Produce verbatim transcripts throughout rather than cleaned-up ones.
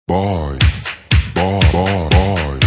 Boys, boy, boy, boys.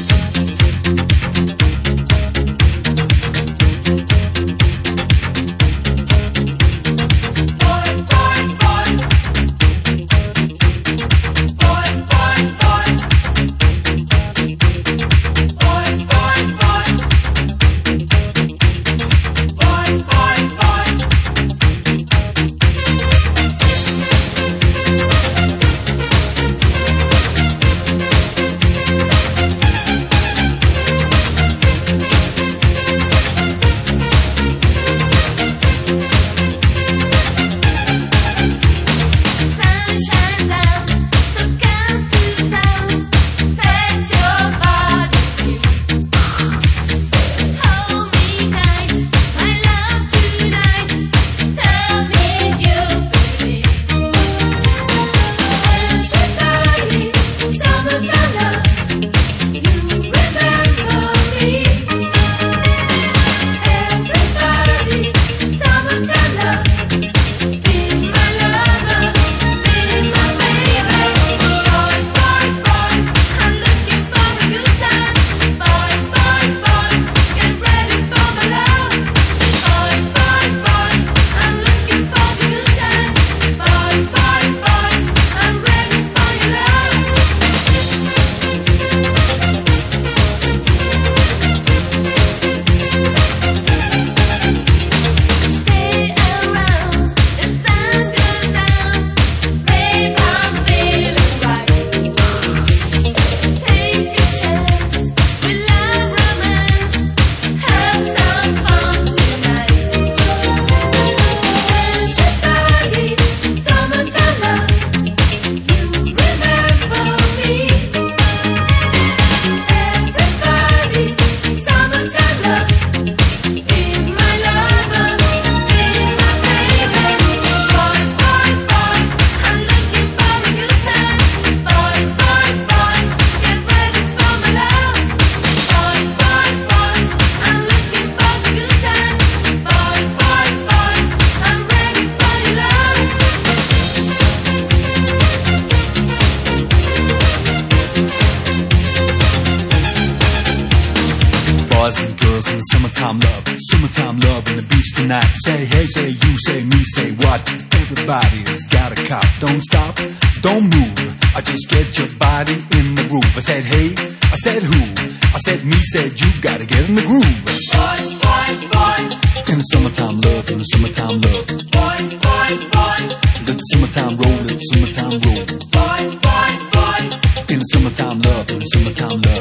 Boys and girls in the summertime love, summertime love in the beach tonight. Say hey, say you, say me, say what? Everybody's got a cop. Don't stop, don't move. I just get your body in the groove. I said hey, I said who? I said me, said you. Gotta get in the groove. Boys, boys, boys. In the summertime love, in the summertime love. Boys, boys, boys. Let the summertime roll, let the summertime roll. Boys, boys, boys. In the summertime love, in the summertime love.